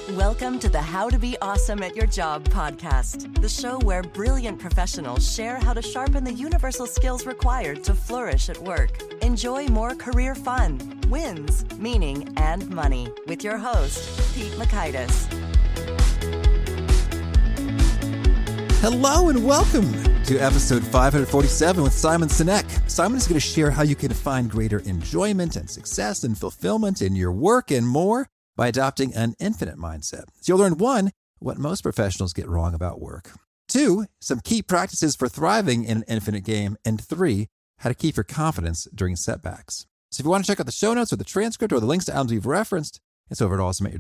Welcome to the How to Be Awesome at Your Job podcast, the show where brilliant professionals share how to sharpen the universal skills required to flourish at work. Enjoy more career fun, wins, meaning, and money with your host, Pete Mockaitis. Hello and welcome to episode 547 with Simon Sinek. Simon is going to share how you can find greater enjoyment and success and fulfillment in your work and more by adopting an infinite mindset. So you'll learn 1, what most professionals get wrong about work. 2, some key practices for thriving in an infinite game. And 3, how to keep your confidence during setbacks. So if you want to check out the show notes or the transcript or the links to items we've referenced, it's over at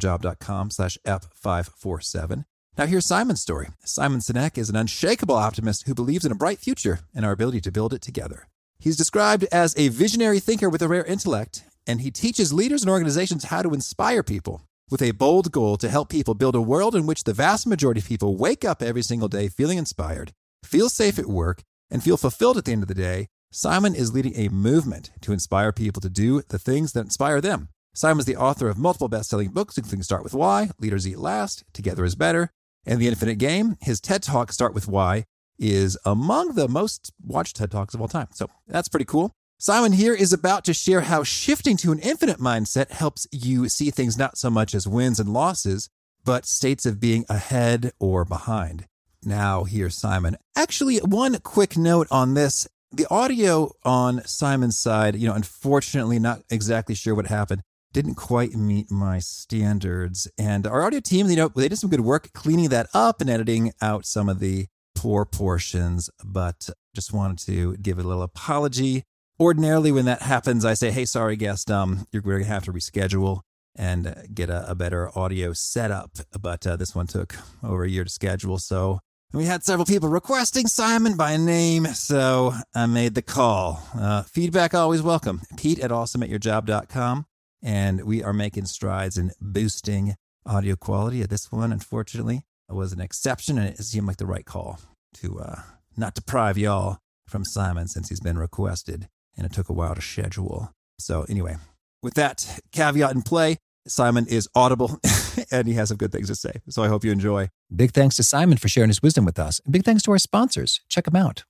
awesomeatyourjob.com/F547. Now here's Simon's story. Simon Sinek is an unshakable optimist who believes in a bright future and our ability to build it together. He's described as a visionary thinker with a rare intellect, and he teaches leaders and organizations how to inspire people with a bold goal to help people build a world in which the vast majority of people wake up every single day feeling inspired, feel safe at work, and feel fulfilled at the end of the day. Simon is leading a movement to inspire people to do the things that inspire them. Simon's the author of multiple best-selling books, including Start With Why, Leaders Eat Last, Together is Better, and The Infinite Game. His TED Talk, Start With Why, is among the most watched TED Talks of all time. So that's pretty cool. Simon here is about to share how shifting to an infinite mindset helps you see things not so much as wins and losses, but states of being ahead or behind. Now, here's Simon. Actually, one quick note on this. The audio on Simon's side, unfortunately, not exactly sure what happened, didn't quite meet my standards. And our audio team, they did some good work cleaning that up and editing out some of the poor portions, but just wanted to give a little apology. Ordinarily, when that happens, I say, hey, sorry, guest, you're going to have to reschedule and get a better audio setup. But this one took over a year to schedule. So we had several people requesting Simon by name, so I made the call. Feedback always welcome. Pete at awesomeatyourjob.com. And we are making strides in boosting audio quality. This one, unfortunately, was an exception, and it seemed like the right call to not deprive y'all from Simon since he's been requested. And it took a while to schedule. So anyway, with that caveat in play, Simon is audible and he has some good things to say. So I hope you enjoy. Big thanks to Simon for sharing his wisdom with us. And big thanks to our sponsors. Check them out.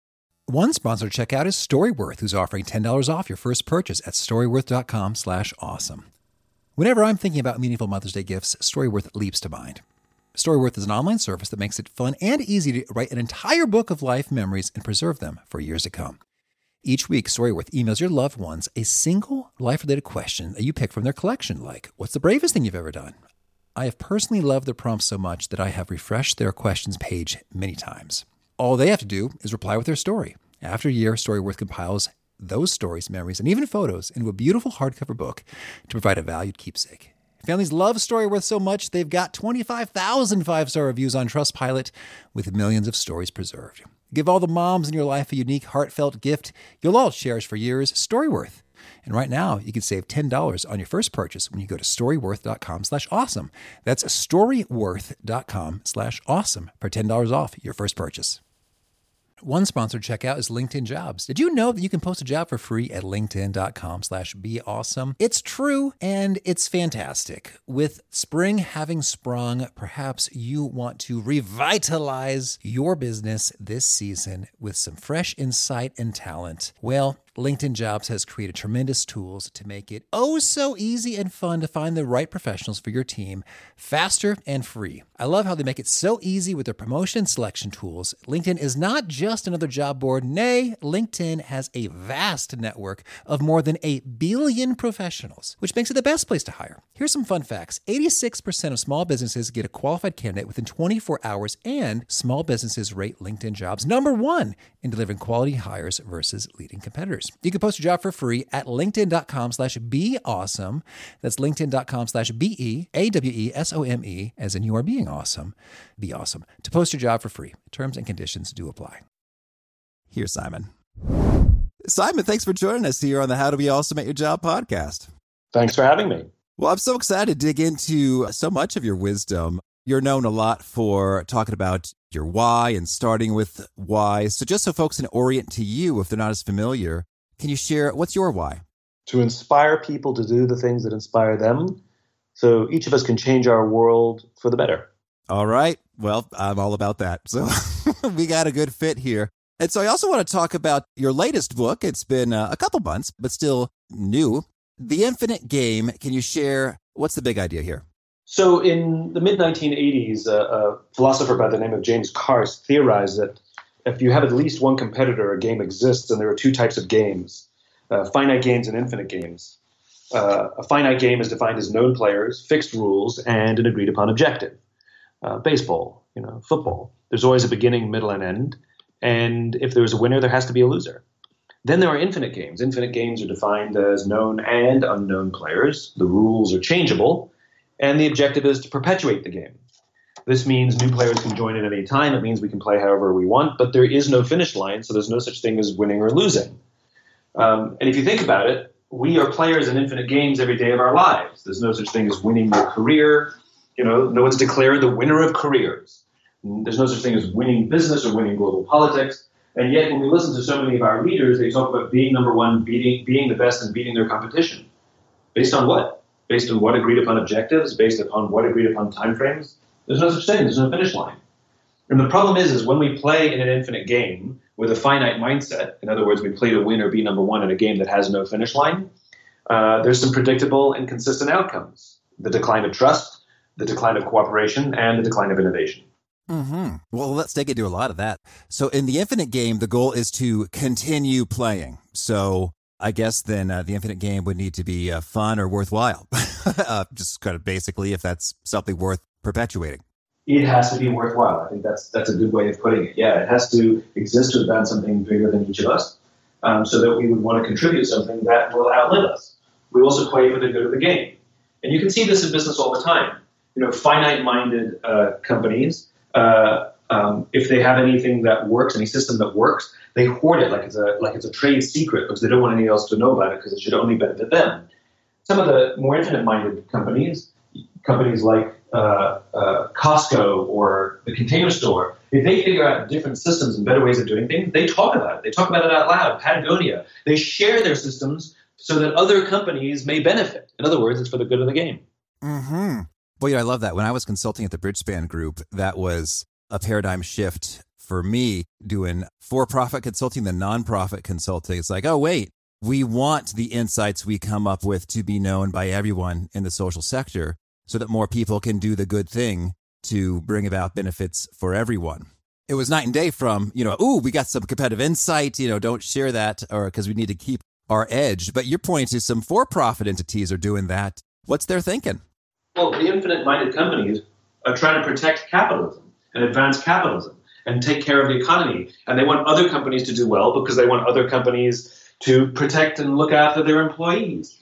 One sponsor to check out is Storyworth, who's offering $10 off your first purchase at storyworth.com/awesome. Whenever I'm thinking about meaningful Mother's Day gifts, Storyworth leaps to mind. Storyworth is an online service that makes it fun and easy to write an entire book of life memories and preserve them for years to come. Each week, Storyworth emails your loved ones a single life-related question that you pick from their collection, like, what's the bravest thing you've ever done? I have personally loved the prompts so much that I have refreshed their questions page many times. All they have to do is reply with their story. After a year, Storyworth compiles those stories, memories, and even photos into a beautiful hardcover book to provide a valued keepsake. Families love Storyworth so much, they've got 25,000 five-star reviews on Trustpilot with millions of stories preserved. Give all the moms in your life a unique, heartfelt gift you'll all cherish for years, Storyworth. And right now, you can save $10 on your first purchase when you go to storyworth.com/awesome. That's storyworth.com/awesome for $10 off your first purchase. One sponsored checkout is LinkedIn Jobs. Did you know that you can post a job for free at linkedin.com/beawesome? It's true, and it's fantastic. With spring having sprung, perhaps you want to revitalize your business this season with some fresh insight and talent. Well, LinkedIn Jobs has created tremendous tools to make it oh so easy and fun to find the right professionals for your team faster and free. I love how they make it so easy with their promotion and selection tools. LinkedIn is not just another job board. Nay, LinkedIn has a vast network of more than 1 billion professionals, which makes it the best place to hire. Here's some fun facts. 86% of small businesses get a qualified candidate within 24 hours, and small businesses rate LinkedIn Jobs #1 in delivering quality hires versus leading competitors. You can post your job for free at linkedin.com/beawesome. That's linkedin.com/BEAWESOME, as in you are being awesome. Be awesome. To post your job for free. Terms and conditions do apply. Here's Simon. Simon, thanks for joining us here on the How to Be Awesome at Your Job podcast. Thanks for having me. Well, I'm so excited to dig into so much of your wisdom. You're known a lot for talking about your why and starting with why. So just so folks can orient to you if they're not as familiar, can you share what's your why? To inspire people to do the things that inspire them So each of us can change our world for the better. All right. Well, I'm all about that. So we got a good fit here. And so I also want to talk about your latest book. It's been a couple months, but still new. The Infinite Game. Can you share what's the big idea here? So in the mid-1980s, a philosopher by the name of James Carse theorized that if you have at least one competitor, a game exists, and there are two types of games, finite games and infinite games. A finite game is defined as known players, fixed rules, and an agreed-upon objective. Baseball, football. There's always a beginning, middle, and end. And if there's a winner, there has to be a loser. Then there are infinite games. Infinite games are defined as known and unknown players. The rules are changeable, and the objective is to perpetuate the game. This means new players can join at any time. It means we can play however we want, but there is no finish line, so there's no such thing as winning or losing. And if you think about it, we are players in infinite games every day of our lives. There's no such thing as winning your career. No one's declared the winner of careers. There's no such thing as winning business or winning global politics. And yet, when we listen to so many of our leaders, they talk about being number one, being the best, and beating their competition. Based on what? Based on what agreed upon objectives? Based upon what agreed upon timeframes? There's no such thing. There's no finish line. And the problem is when we play in an infinite game with a finite mindset, in other words, we play to win or be number one in a game that has no finish line, there's some predictable and consistent outcomes. The decline of trust, the decline of cooperation, and the decline of innovation. Mm-hmm. Well, let's dig into a lot of that. So in the infinite game, the goal is to continue playing. So I guess then the infinite game would need to be fun or worthwhile. Just kind of basically if that's something worth perpetuating. It has to be worthwhile. I think that's a good way of putting it. Yeah, it has to exist to advance something bigger than each of us, so that we would want to contribute something that will outlive us. We also play for the good of the game. And you can see this in business all the time. Finite-minded companies, if they have anything that works, any system that works, they hoard it like it's a trade secret because they don't want anyone else to know about it because it should only benefit them. Some of the more infinite-minded companies like Costco or the Container Store, if they figure out different systems and better ways of doing things, they talk about it. They talk about it out loud. Patagonia, they share their systems so that other companies may benefit. In other words, it's for the good of the game. Mm-hmm. Boy, I love that. When I was consulting at the Bridgespan Group, that was a paradigm shift for me doing for-profit consulting, the nonprofit consulting. It's like, oh, wait, we want the insights we come up with to be known by everyone in the social sector so that more people can do the good thing to bring about benefits for everyone. It was night and day from, we got some competitive insight, don't share that or because we need to keep our edge. But you're pointing to some for-profit entities are doing that. What's their thinking? Well, the infinite-minded companies are trying to protect capitalism and advance capitalism and take care of the economy. And they want other companies to do well because they want other companies to protect and look after their employees.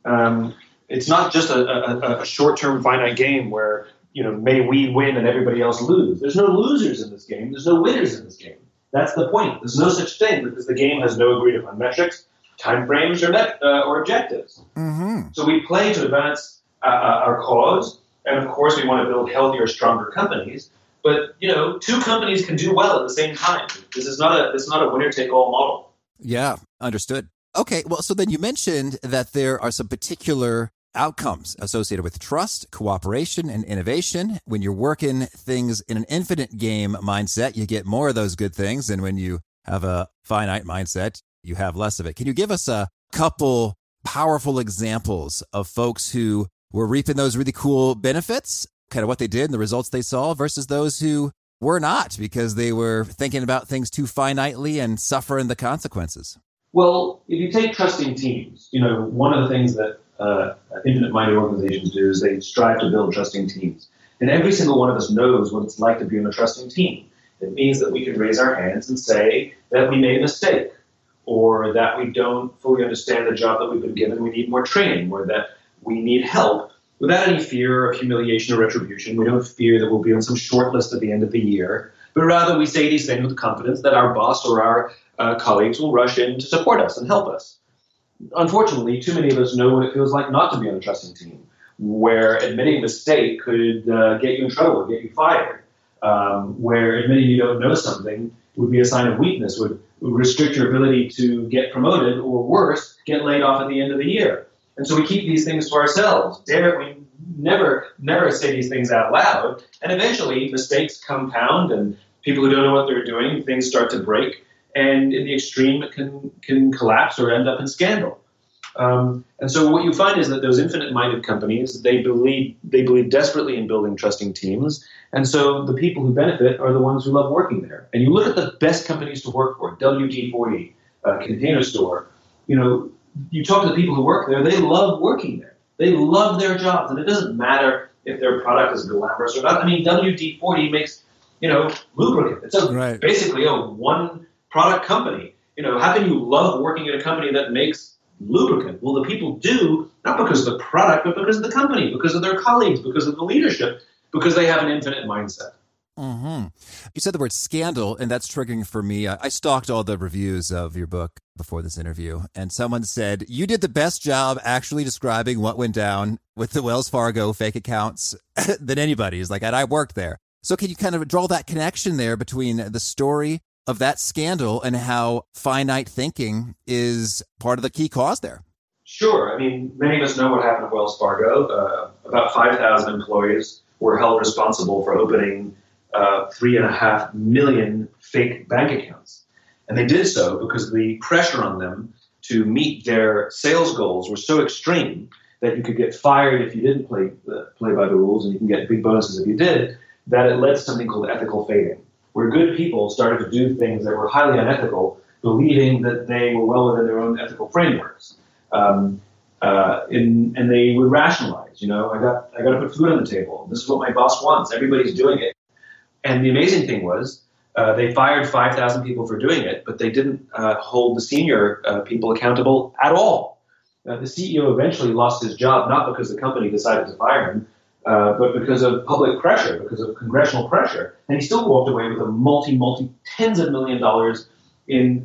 It's not just a short-term finite game where, may we win and everybody else lose. There's no losers in this game. There's no winners in this game. That's the point. There's no such thing because the game has no agreed-upon metrics, timeframes, or objectives. Mm-hmm. So we play to advance our cause, and of course we want to build healthier, stronger companies. But two companies can do well at the same time. This is not a winner-take-all model. Yeah, understood. Okay, well, so then you mentioned that there are some particular outcomes associated with trust, cooperation, and innovation. When you're working things in an infinite game mindset, you get more of those good things, and when you have a finite mindset, you have less of it. Can you give us a couple powerful examples of folks who were reaping those really cool benefits, kind of what they did and the results they saw versus those who were not because they were thinking about things too finitely and suffering the consequences? Well, if you take trusting teams, one of the things that infinite-minded organizations do is they strive to build trusting teams. And every single one of us knows what it's like to be on a trusting team. It means that we can raise our hands and say that we made a mistake or that we don't fully understand the job that we've been given, we need more training, or that we need help without any fear of humiliation or retribution. We don't fear that we'll be on some short list at the end of the year, but rather we say these things with confidence that our boss or our colleagues will rush in to support us and help us. Unfortunately, too many of us know what it feels like not to be on a trusting team, where admitting a mistake could get you in trouble or get you fired, where admitting you don't know something would be a sign of weakness, would restrict your ability to get promoted, or worse, get laid off at the end of the year. And so we keep these things to ourselves. never say these things out loud. And eventually mistakes compound and people who don't know what they're doing, things start to break. And in the extreme, it can collapse or end up in scandal. And so what you find is that those infinite-minded companies, they believe desperately in building trusting teams. And so the people who benefit are the ones who love working there. And you look at the best companies to work for, WD-40, Container Store, you talk to the people who work there, they love working there. They love their jobs. And it doesn't matter if their product is glamorous or not. I mean, WD-40 makes, lubricant. It's basically a one-product company. How can you love working at a company that makes lubricant? Well, the people do, not because of the product, but because of the company, because of their colleagues, because of the leadership, because they have an infinite mindset. Mm-hmm. You said the word scandal, and that's triggering for me. I stalked all the reviews of your book before this interview, and someone said, you did the best job actually describing what went down with the Wells Fargo fake accounts than anybody. It's like, and I worked there. So can you kind of draw that connection there between the story of that scandal and how finite thinking is part of the key cause there? Sure. I mean, many of us know what happened at Wells Fargo. About 5,000 employees were held responsible for opening 3.5 million fake bank accounts. And they did so because the pressure on them to meet their sales goals were so extreme that you could get fired if you didn't play by the rules, and you can get big bonuses if you did, that it led to something called ethical fading, where good people started to do things that were highly unethical, believing that they were well within their own ethical frameworks. And they would rationalize, I got to put food on the table. This is what my boss wants. Everybody's doing it. And the amazing thing was they fired 5,000 people for doing it, but they didn't hold the senior people accountable at all. The CEO eventually lost his job, not because the company decided to fire him, but because of public pressure, because of congressional pressure. And he still walked away with a multi tens of $1 million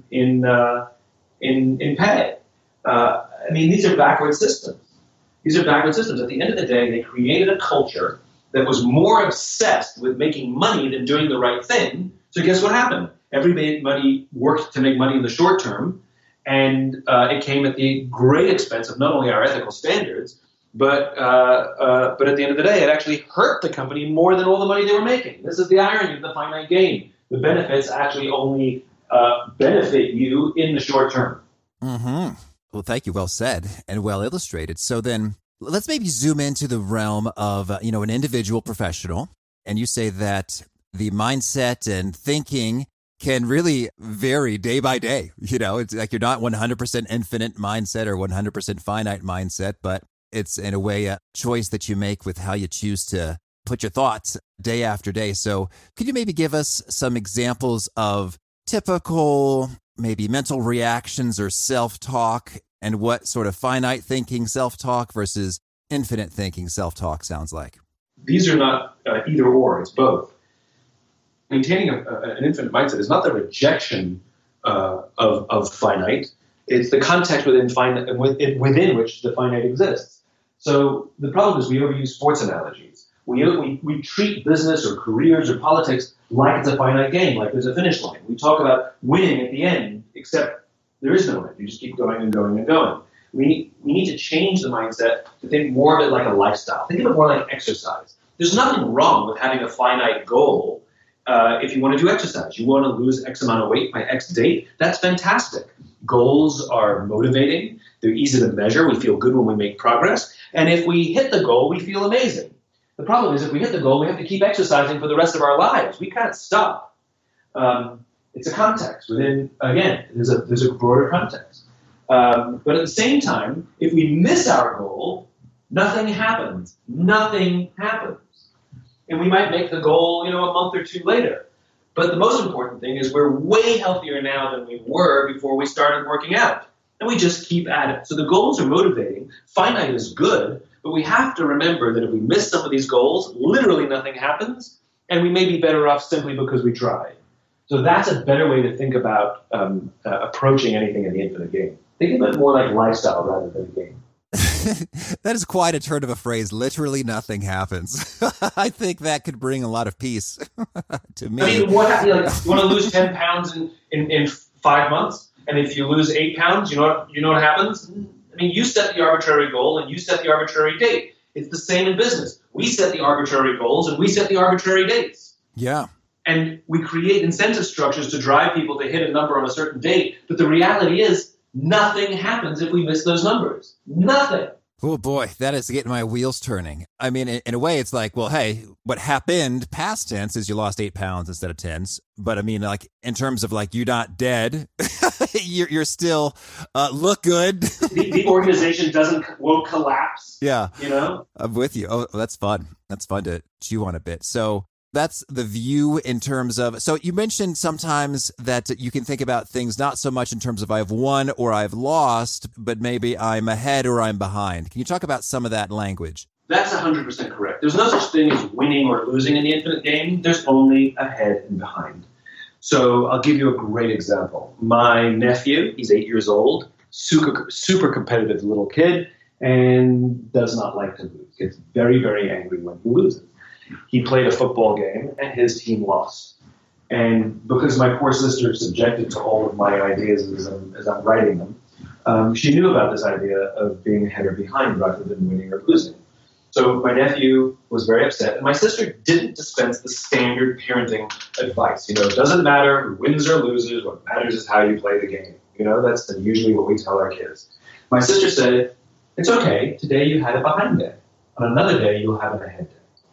in pay. I mean, these are backward systems. These are backward systems. At the end of the day, they created a culture that was more obsessed with making money than doing the right thing. So guess what happened? Everybody worked to make money in the short term, and it came at the great expense of not only our ethical standards, but at the end of the day, it actually hurt the company more than all the money they were making. This is the irony of the finite game. The benefits actually only benefit you in the short term. Mm-hmm. Well, thank you. Well said and well illustrated. So then let's maybe zoom into the realm of, an individual professional. And you say that the mindset and thinking can really vary day by day. It's like you're not 100% infinite mindset or 100% finite mindset, but it's in a way a choice that you make with how you choose to put your thoughts day after day. So could you maybe give us some examples of typical maybe mental reactions or self-talk and what sort of finite thinking self-talk versus infinite thinking self-talk sounds like? These are not either or, it's both. Maintaining an infinite mindset is not the rejection of finite, it's the context within which the finite exists. So the problem is we overuse sports analogies. We treat business or careers or politics like it's a finite game, like there's a finish line. We talk about winning at the end, except there is no end. You just keep going and going and going. We need to change the mindset to think more of it like a lifestyle. Think of it more like exercise. There's nothing wrong with having a finite goal if you want to do exercise. You want to lose X amount of weight by X date. That's fantastic. Goals are motivating. They're easy to measure. We feel good when we make progress. And if we hit the goal, we feel amazing. The problem is if we hit the goal, we have to keep exercising for the rest of our lives. We can't stop. It's a context. Within, again, there's a broader context. But at the same time, if we miss our goal, nothing happens. Nothing happens. And we might make the goal, a month or two later. But the most important thing is we're way healthier now than we were before we started working out. And we just keep at it. So the goals are motivating. Finite is good. But we have to remember that if we miss some of these goals, literally nothing happens. And we may be better off simply because we tried. So that's a better way to think about approaching anything in the infinite game. Think of it more like lifestyle rather than a game. That is quite a turn of a phrase. Literally nothing happens. I think that could bring a lot of peace to me. I mean, you want to lose 10 pounds in 5 months? And if you lose 8 pounds, you know what happens? I mean, you set the arbitrary goal and you set the arbitrary date. It's the same in business. We set the arbitrary goals and we set the arbitrary dates. Yeah. And we create incentive structures to drive people to hit a number on a certain date. But the reality is nothing happens if we miss those numbers. Nothing. Oh boy, that is getting my wheels turning. I mean, in a way, it's like, well, hey, what happened past tense is you lost 8 pounds instead of 10. But I mean, like in terms of like you're not dead, you're still look good. The organization won't collapse. Yeah, you know, I'm with you. Oh, that's fun. That's fun to chew on a bit. So that's the view in terms of, so you mentioned sometimes that you can think about things not so much in terms of I've won or I've lost, but maybe I'm ahead or I'm behind. Can you talk about some of that language? That's 100% correct. There's no such thing as winning or losing in the infinite game. There's only ahead and behind. So I'll give you a great example. My nephew, he's 8 years old, super competitive little kid, and does not like to lose. Gets very, very angry when he loses. He played a football game and his team lost. And because my poor sister is subjected to all of my ideas as I'm writing them, she knew about this idea of being ahead or behind rather than winning or losing. So my nephew was very upset, and my sister didn't dispense the standard parenting advice. You know, it doesn't matter who wins or loses. What matters is how you play the game. You know, that's usually what we tell our kids. My sister said, it's okay. Today you had a behind day. On another day, you'll have an ahead day.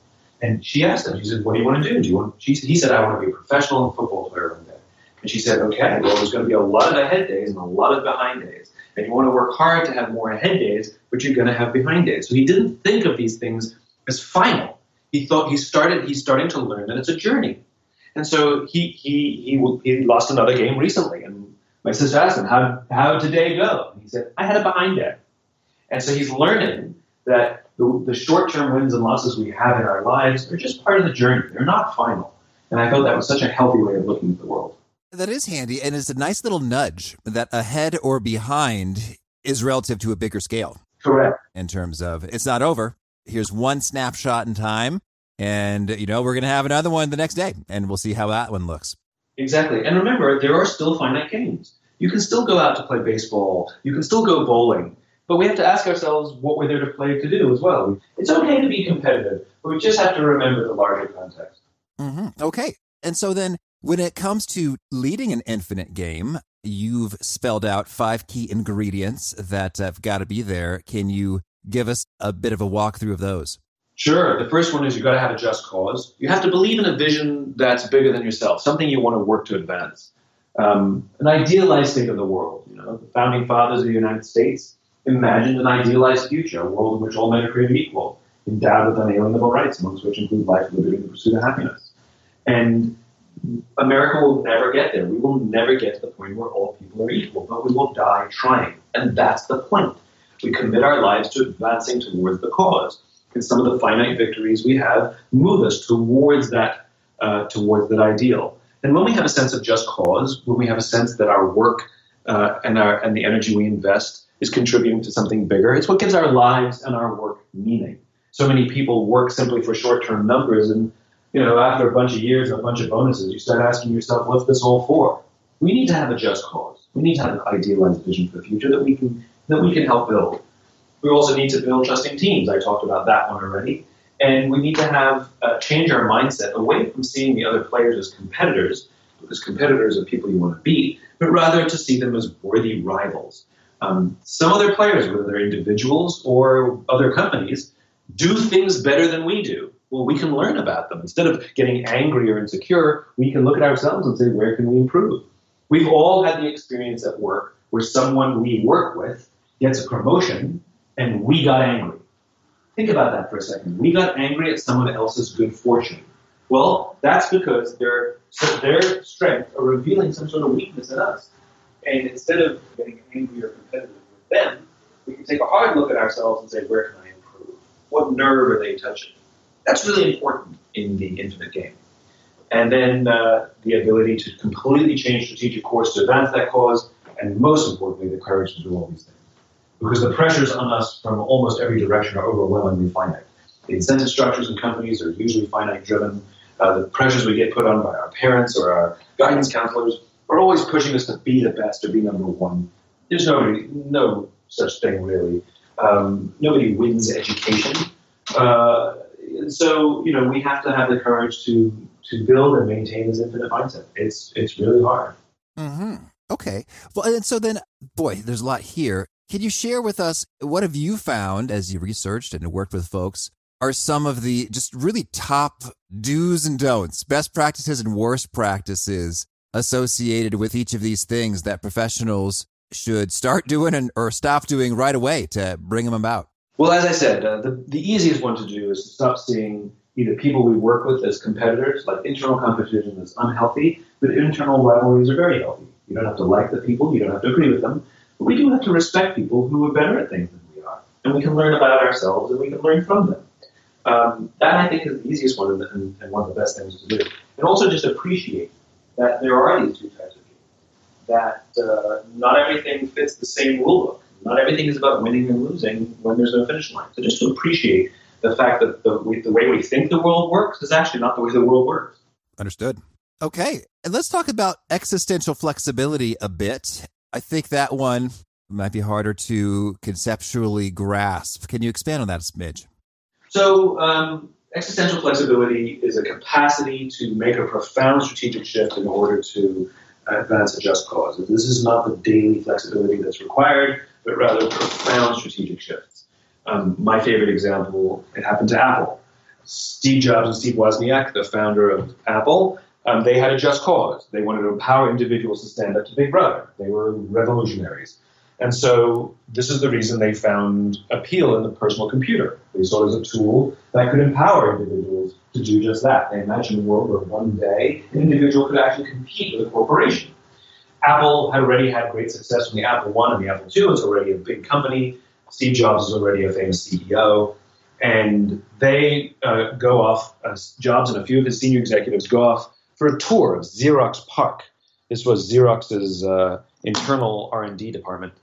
And she asked him, she said, what do you want to do? He said, I want to be a professional football player one day. And she said, okay, well, there's going to be a lot of ahead days and a lot of behind days. And you want to work hard to have more ahead days, but you're going to have behind days. So he didn't think of these things as final. He thought he's starting to learn that it's a journey. And so he lost another game recently. And my sister asked him, how did today go? And he said, I had a behind day. And so he's learning that the short-term wins and losses we have in our lives are just part of the journey. They're not final. And I felt that was such a healthy way of looking at the world. That is handy, and it's a nice little nudge that ahead or behind is relative to a bigger scale. Correct. In terms of, it's not over. Here's one snapshot in time, and, you know, we're going to have another one the next day, and we'll see how that one looks. Exactly. And remember, there are still finite games. You can still go out to play baseball. You can still go bowling. But we have to ask ourselves what we're there to play to do as well. It's okay to be competitive, but we just have to remember the larger context. Mm-hmm. Okay. And so then when it comes to leading an infinite game, you've spelled out 5 key ingredients that have got to be there. Can you give us a bit of a walkthrough of those? Sure. The first one is you've got to have a just cause. You have to believe in a vision that's bigger than yourself, something you want to work to advance. An idealized state of the world. You know, the founding fathers of the United States imagined an idealized future, a world in which all men are created equal, endowed with unalienable rights, amongst which include life, liberty, and the pursuit of happiness. And America will never get there. We will never get to the point where all people are equal, but we will die trying. And that's the point. We commit our lives to advancing towards the cause. And some of the finite victories we have move us towards that ideal. And when we have a sense of just cause, when we have a sense that our work and the energy we invest is contributing to something bigger, it's what gives our lives and our work meaning. So many people work simply for short-term numbers, and after a bunch of years and a bunch of bonuses, you start asking yourself, what's this all for? We need to have a just cause. We need to have an idealized vision for the future that we can help build. We also need to build trusting teams. I talked about that one already. And we need to have change our mindset away from seeing the other players as competitors, because competitors are people you want to beat, but rather to see them as worthy rivals. Some other players, whether they're individuals or other companies, do things better than we do. Well, we can learn about them. Instead of getting angry or insecure, we can look at ourselves and say, where can we improve? We've all had the experience at work where someone we work with gets a promotion and we got angry. Think about that for a second. We got angry at someone else's good fortune. Well, that's because their strengths are revealing some sort of weakness in us. And instead of getting angry or competitive with them, we can take a hard look at ourselves and say, where can I improve? What nerve are they touching? That's really important in the infinite game. And then the ability to completely change strategic course to advance that cause, and most importantly, the courage to do all these things. Because the pressures on us from almost every direction are overwhelmingly finite. The incentive structures in companies are usually finite driven. The pressures we get put on by our parents or our guidance counselors are always pushing us to be the best or be number one. There's no such thing really. Nobody wins education. So, we have to have the courage to build and maintain this infinite mindset. It's really hard. Mm-hmm. Okay. Well, and so then, boy, there's a lot here. Can you share with us, what have you found as you researched and worked with folks are some of the just really top do's and don'ts, best practices and worst practices associated with each of these things that professionals should start doing or stop doing right away to bring them about? Well, as I said, the easiest one to do is to stop seeing either people we work with as competitors, like internal competition is unhealthy, but internal rivalries are very healthy. You don't have to like the people, you don't have to agree with them, but we do have to respect people who are better at things than we are. And we can learn about ourselves and we can learn from them. That, I think, is the easiest one and one of the best things to do. And also just appreciate that there are these two types of games, that not everything fits the same rule book. Not everything is about winning and losing when there's no finish line. So just to appreciate the fact that the way we think the world works is actually not the way the world works. Understood. Okay. And let's talk about existential flexibility a bit. I think that one might be harder to conceptually grasp. Can you expand on that a smidge? So existential flexibility is a capacity to make a profound strategic shift in order to advance a just cause. This is not the daily flexibility that's required, but rather profound strategic shifts. My favorite example, it happened to Apple. Steve Jobs and Steve Wozniak, the founder of Apple, they had a just cause. They wanted to empower individuals to stand up to Big Brother. They were revolutionaries. And so this is the reason they found appeal in the personal computer. They saw it as a tool that could empower individuals to do just that. They imagined a world where one day an individual could actually compete with a corporation. Apple had already had great success from the Apple I and the Apple II. It's already a big company. Steve Jobs is already a famous CEO. And they go off, Jobs and a few of his senior executives go off for a tour of Xerox PARC. This was Xerox's internal R&D department.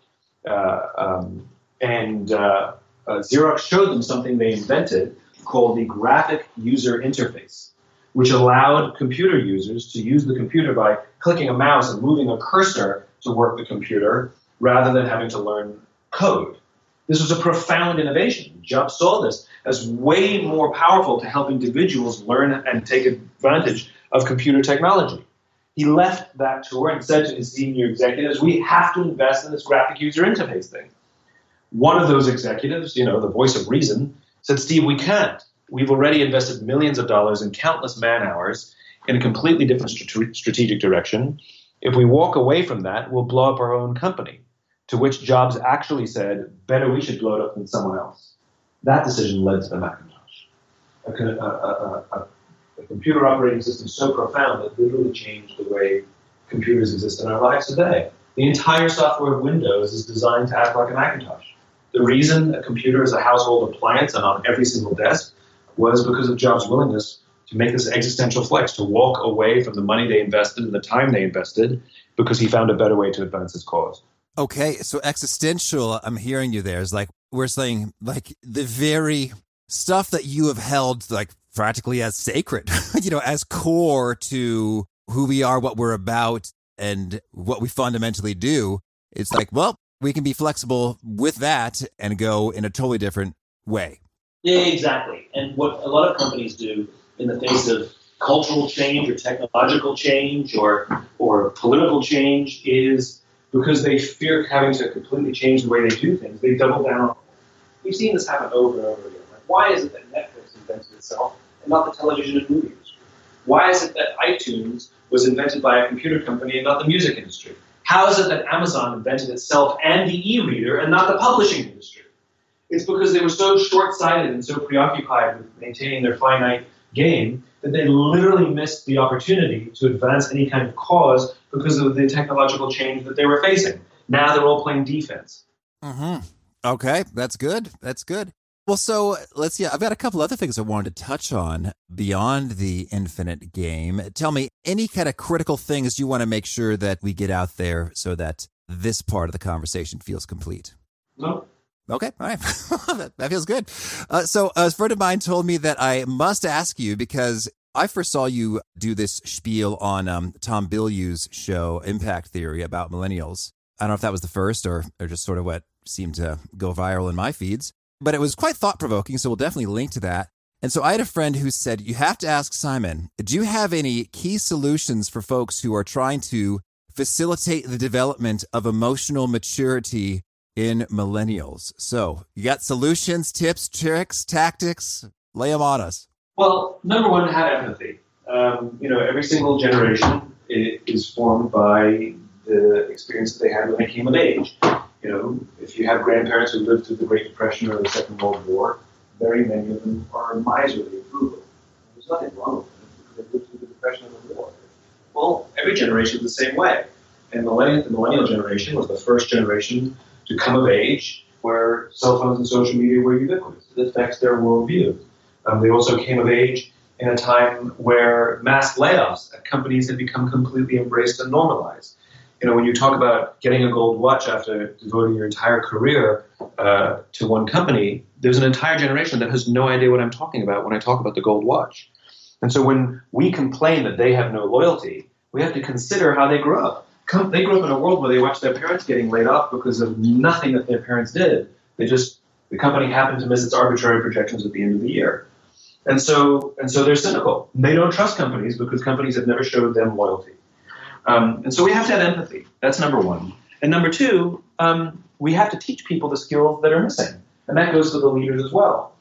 Xerox showed them something they invented called the graphic user interface, which allowed computer users to use the computer by clicking a mouse and moving a cursor to work the computer rather than having to learn code. This was a profound innovation. Jobs saw this as way more powerful to help individuals learn and take advantage of computer technology. He left that tour and said to his senior executives, we have to invest in this graphic user interface thing. One of those executives, the voice of reason, said, Steve, we can't. We've already invested millions of dollars and countless man hours in a completely different strategic direction. If we walk away from that, we'll blow up our own company. To which Jobs actually said, better we should blow it up than someone else. That decision led to the Macintosh. A computer operating system so profound that literally changed the way computers exist in our lives today. The entire software of Windows is designed to act like a Macintosh. The reason a computer is a household appliance and on every single desk was because of Jobs' willingness to make this existential flex, to walk away from the money they invested and the time they invested because he found a better way to advance his cause. Okay, so existential, I'm hearing you there, is like we're saying like the very stuff that you have held like practically as sacred, as core to who we are, what we're about, and what we fundamentally do. It's like, well, we can be flexible with that and go in a totally different way. Yeah, exactly. And what a lot of companies do in the face of cultural change or technological change or political change is because they fear having to completely change the way they do things, they double down. We've seen this happen over and over again. Like, why is it that Netflix invented itself and not the television and movie industry? Why is it that iTunes was invented by a computer company and not the music industry? How is it that Amazon invented itself and the e-reader and not the publishing industry? It's because they were so short-sighted and so preoccupied with maintaining their finite game that they literally missed the opportunity to advance any kind of cause because of the technological change that they were facing. Now they're all playing defense. Mm-hmm. Okay, that's good. That's good. Well, so I've got a couple other things I wanted to touch on beyond the infinite game. Tell me any kind of critical things you want to make sure that we get out there so that this part of the conversation feels complete. No. Okay, all right. That feels good. So a friend of mine told me that I must ask you because I first saw you do this spiel on Tom Bilyeu's show, Impact Theory, about millennials. I don't know if that was the first or just sort of what seemed to go viral in my feeds. but it was quite thought-provoking, so we'll definitely link to that. And so I had a friend who said, you have to ask Simon, do you have any key solutions for folks who are trying to facilitate the development of emotional maturity in millennials? So you got solutions, tips, tricks, tactics? Lay them on us. Well, number one, have empathy. Every single generation is formed by the experience that they had when they came of age. If you have grandparents who lived through the Great Depression or the Second World War, very many of them are miserly and frugal. There's nothing wrong with them because they lived through the Depression and the war. Well, every generation is the same way. And the millennial generation was the first generation to come of age where cell phones and social media were ubiquitous. It affects their worldview. They also came of age in a time where mass layoffs at companies had become completely embraced and normalized. When you talk about getting a gold watch after devoting your entire career to one company, there's an entire generation that has no idea what I'm talking about when I talk about the gold watch. And so when we complain that they have no loyalty, we have to consider how they grew up. They grew up in a world where they watched their parents getting laid off because of nothing that their parents did. The company happened to miss its arbitrary projections at the end of the year. And so they're cynical. They don't trust companies because companies have never showed them loyalty. And so we have to have empathy. That's number one. And number two, we have to teach people the skills that are missing. And that goes to the leaders as well.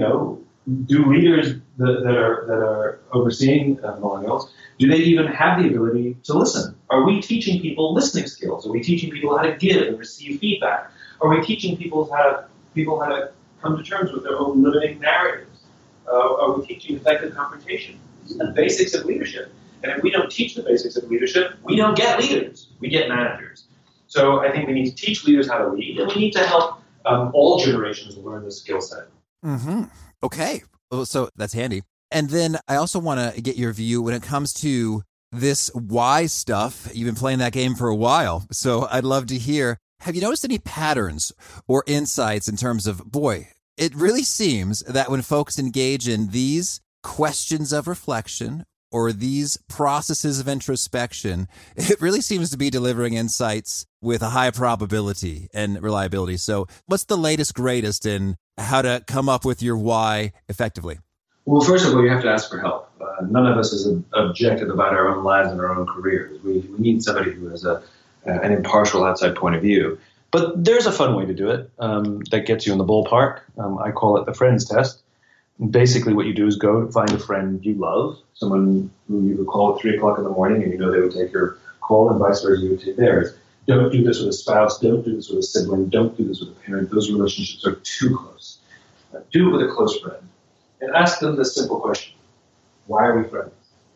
Do leaders that are overseeing millennials, do they even have the ability to listen? Are we teaching people listening skills? Are we teaching people how to give and receive feedback? Are we teaching people how to come to terms with their own limiting narratives? Are we teaching effective confrontation? These are the basics of leadership. And if we don't teach the basics of leadership, we don't get leaders. We get managers. So I think we need to teach leaders how to lead, and we need to help all generations learn this skill set. Mm-hmm. Okay. So that's handy. And then I also want to get your view when it comes to this why stuff. You've been playing that game for a while, so I'd love to hear, have you noticed any patterns or insights in terms of, boy, it really seems that when folks engage in these questions of reflection or these processes of introspection, it really seems to be delivering insights with a high probability and reliability. So what's the latest, greatest in how to come up with your why effectively? Well, first of all, you have to ask for help. None of us is objective about our own lives and our own careers. We need somebody who has an impartial outside point of view. But there's a fun way to do it that gets you in the ballpark. I call it the friends test. And basically what you do is go find a friend you love, someone who you would call at 3 o'clock in the morning and you know they would take your call, and vice versa, you would take theirs. Don't do this with a spouse. Don't do this with a sibling. Don't do this with a parent. Those relationships are too close. Do it with a close friend. And ask them this simple question: why are we friends?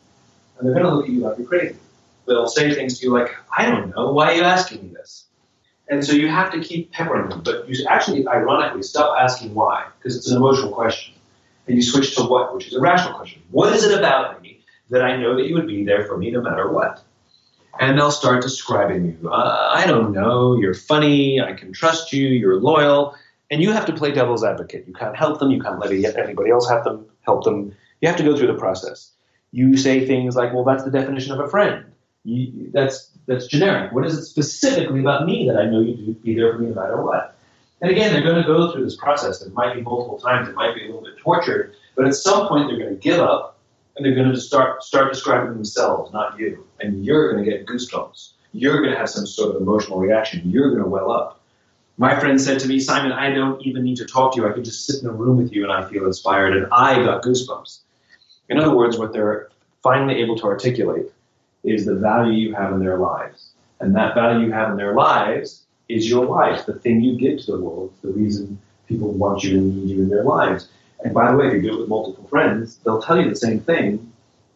And they're going to look at you like you're crazy. They'll say things to you like, I don't know, why are you asking me this? And so you have to keep peppering them. But you actually, ironically, stop asking why, because it's an emotional question. And you switch to what, which is a rational question. What is it about me that I know that you would be there for me no matter what? And they'll start describing you. I don't know, you're funny, I can trust you, you're loyal. And you have to play devil's advocate. You can't help them. You can't let anybody else help them. You have to go through the process. You say things like, well, that's the definition of a friend. That's generic. What is it specifically about me that I know you'd be there for me no matter what? And again, they're going to go through this process. It might be multiple times. It might be a little bit tortured. But at some point, they're going to give up, and they're going to start describing themselves, not you. And you're going to get goosebumps. You're going to have some sort of emotional reaction. You're going to well up. My friend said to me, Simon, I don't even need to talk to you. I could just sit in a room with you and I feel inspired, and I got goosebumps. In other words, what they're finally able to articulate is the value you have in their lives. And that value you have in their lives is your life, the thing you give to the world, the reason people want you and need you in their lives. And by the way, if you do it with multiple friends, they'll tell you the same thing.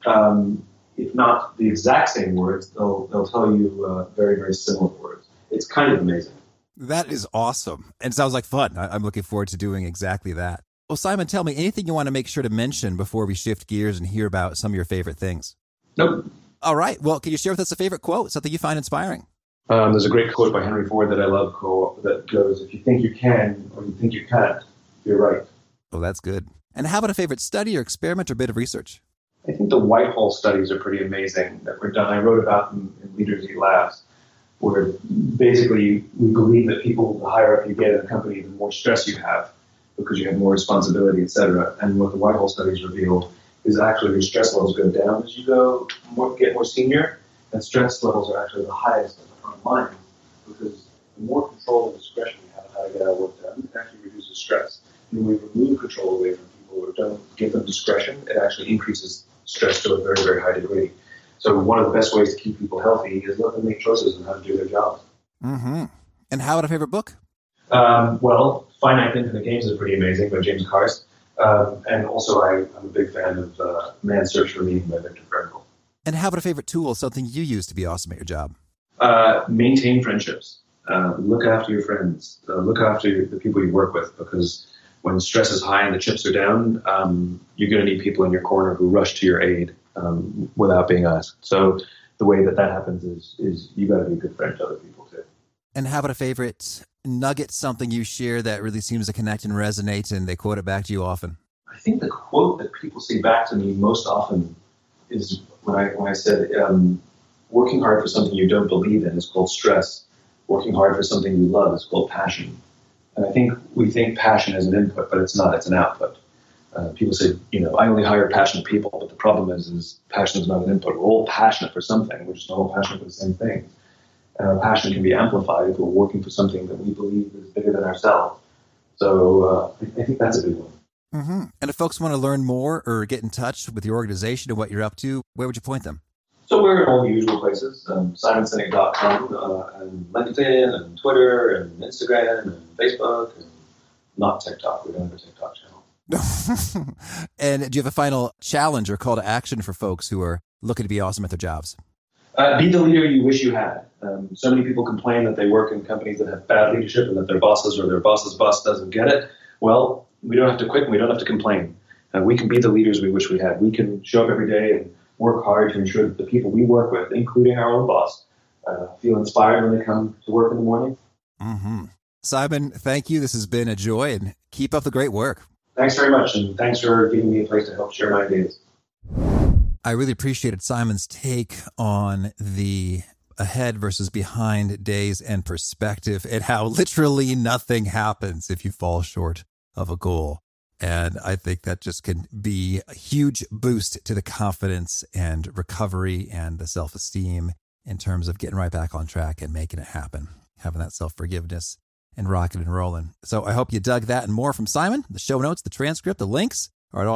If not the exact same words, they'll tell you very, very similar words. It's kind of amazing. That is awesome. And sounds like fun. I'm looking forward to doing exactly that. Well, Simon, tell me anything you want to make sure to mention before we shift gears and hear about some of your favorite things. Nope. All right. Well, can you share with us a favorite quote, something you find inspiring? There's a great quote by Henry Ford that I love that goes, if you think you can or you think you can't, you're right. Oh, that's good. And how about a favorite study or experiment or bit of research? I think the Whitehall studies are pretty amazing that were done. I wrote about them in Leaders Eat Last, where basically we believe that people, the higher up you get in a company, the more stress you have. because you have more responsibility, etc. And what the Whitehall studies revealed is actually your stress levels go down as you get more senior, and stress levels are actually the highest at the front line, because the more control and discretion you have how to get our work done, it actually reduces stress. And when we remove control away from people or don't give them discretion, it actually increases stress to a very, very high degree. So one of the best ways to keep people healthy is let them make choices on how to do their jobs. Mm-hmm. And how about a favorite book? Well, Finite Infinite Games is pretty amazing by James Karst. And also I'm a big fan of Man's Search for Meaning by Viktor Frankl. And how about a favorite tool, something you use to be awesome at your job? Maintain friendships. Look after your friends. Look after the people you work with, because when stress is high and the chips are down, you're going to need people in your corner who rush to your aid without being asked. So the way that happens is you got to be a good friend to other people too. And how about a favorite nugget, something you share that really seems to connect and resonate and they quote it back to you often? I think the quote that people say back to me most often is when I said, working hard for something you don't believe in is called stress. Working hard for something you love is called passion. And I think we think passion is an input, but it's not, it's an output. People say, I only hire passionate people, but the problem is passion is not an input. We're all passionate for something. We're just not all passionate for the same thing. And our passion can be amplified if we're working for something that we believe is bigger than ourselves. So I think that's a big one. Mm-hmm. And if folks want to learn more or get in touch with your organization and what you're up to, where would you point them? So we're in all the usual places, SimonSinek.com, and LinkedIn, and Twitter, and Instagram, and Facebook, and not TikTok. We don't have a TikTok channel. And do you have a final challenge or call to action for folks who are looking to be awesome at their jobs? Be the leader you wish you had. So many people complain that they work in companies that have bad leadership and that their bosses or their boss's boss doesn't get it. Well, we don't have to quit and we don't have to complain. We can be the leaders we wish we had. We can show up every day and work hard to ensure that the people we work with, including our own boss, feel inspired when they come to work in the morning. Mm-hmm. Simon, thank you. This has been a joy, and keep up the great work. Thanks very much, and thanks for giving me a place to help share my ideas. I really appreciated Simon's take on the ahead versus behind days and perspective, and how literally nothing happens if you fall short of a goal. And I think that just can be a huge boost to the confidence and recovery and the self-esteem in terms of getting right back on track and making it happen, having that self-forgiveness and rocking and rolling. So I hope you dug that and more from Simon. The show notes, the transcript, the links are at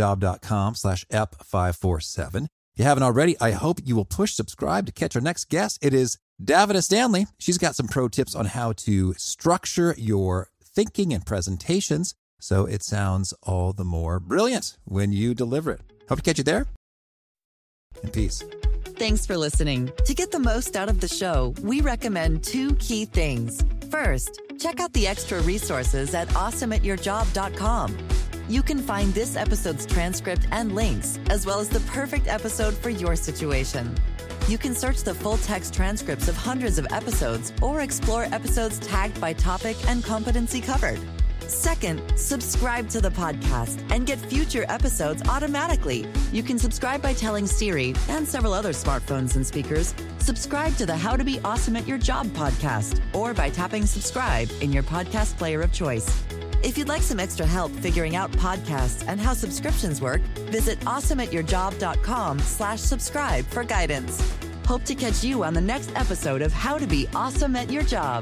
awesomeatyourjob.com/ep547. If you haven't already, I hope you will push subscribe to catch our next guest. It is Davina Stanley. She's got some pro tips on how to structure your thinking and presentations so it sounds all the more brilliant when you deliver it. Hope to catch you there. And peace. Thanks for listening. To get the most out of the show, we recommend 2 key things. First, check out the extra resources at awesomeatyourjob.com. You can find this episode's transcript and links, as well as the perfect episode for your situation. You can search the full-text transcripts of hundreds of episodes or explore episodes tagged by topic and competency covered. Second, subscribe to the podcast and get future episodes automatically. You can subscribe by telling Siri and several other smartphones and speakers, subscribe to the How to Be Awesome at Your Job podcast, or by tapping subscribe in your podcast player of choice. If you'd like some extra help figuring out podcasts and how subscriptions work, visit awesomeatyourjob.com/subscribe for guidance. Hope to catch you on the next episode of How to Be Awesome at Your Job.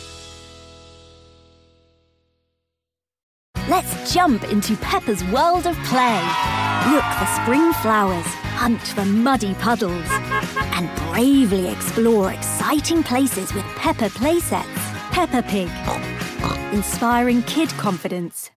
Let's jump into Peppa's world of play. Look for spring flowers, hunt for muddy puddles, and bravely explore exciting places with Peppa playsets. Peppa Pig, inspiring kid confidence.